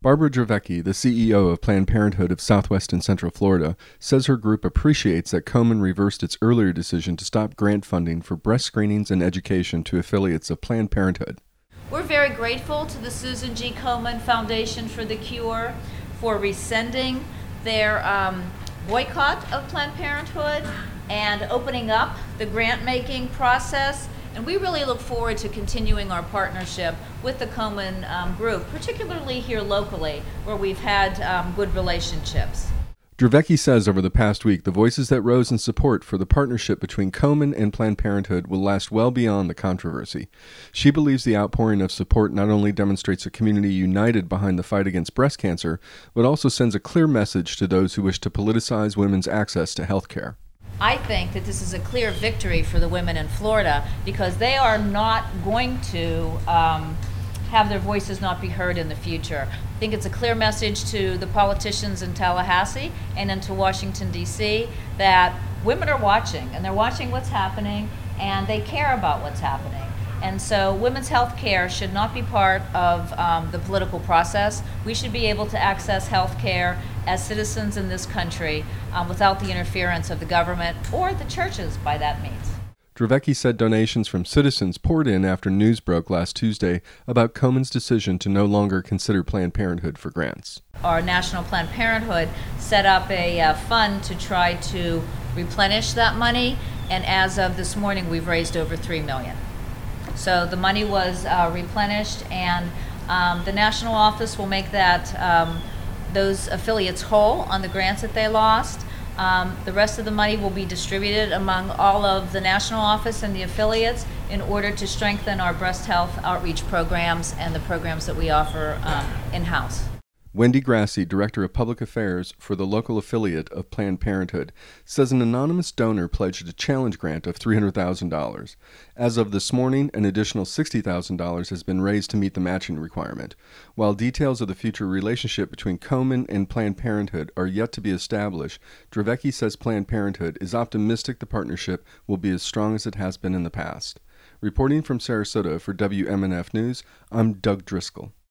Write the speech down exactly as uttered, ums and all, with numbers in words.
Barbara Dravecki, the C E O of Planned Parenthood of Southwest and Central Florida, says her group appreciates that Komen reversed its earlier decision to stop grant funding for breast screenings and education to affiliates of Planned Parenthood. We're very grateful to the Susan G. Komen Foundation for the Cure for rescinding their um, boycott of Planned Parenthood and opening up the grant-making process. And we really look forward to continuing our partnership with the Komen um, group, particularly here locally, where we've had um, good relationships. Dravecki says over the past week, the voices that rose in support for the partnership between Komen and Planned Parenthood will last well beyond the controversy. She believes the outpouring of support not only demonstrates a community united behind the fight against breast cancer, but also sends a clear message to those who wish to politicize women's access to health care. I think that this is a clear victory for the women in Florida because they are not going to um, have their voices not be heard in the future. I think it's a clear message to the politicians in Tallahassee and into Washington, D C that women are watching, and they're watching what's happening, and they care about what's happening. And so women's health care should not be part of um, the political process. We should be able to access health care as citizens in this country um, without the interference of the government or the churches by that means. Dravecki said donations from citizens poured in after news broke last Tuesday about Komen's decision to no longer consider Planned Parenthood for grants. Our National Planned Parenthood set up a uh, fund to try to replenish that money, and as of this morning, we've raised over three million dollars. So the money was uh, replenished, and um, the national office will make that um, those affiliates whole on the grants that they lost. Um, the rest of the money will be distributed among all of the national office and the affiliates in order to strengthen our breast health outreach programs and the programs that we offer um, in-house. Wendy Grassi, Director of Public Affairs for the local affiliate of Planned Parenthood, says an anonymous donor pledged a challenge grant of three hundred thousand dollars. As of this morning, an additional sixty thousand dollars has been raised to meet the matching requirement. While details of the future relationship between Komen and Planned Parenthood are yet to be established, Dravecki says Planned Parenthood is optimistic the partnership will be as strong as it has been in the past. Reporting from Sarasota for W M N F News, I'm Doug Driscoll.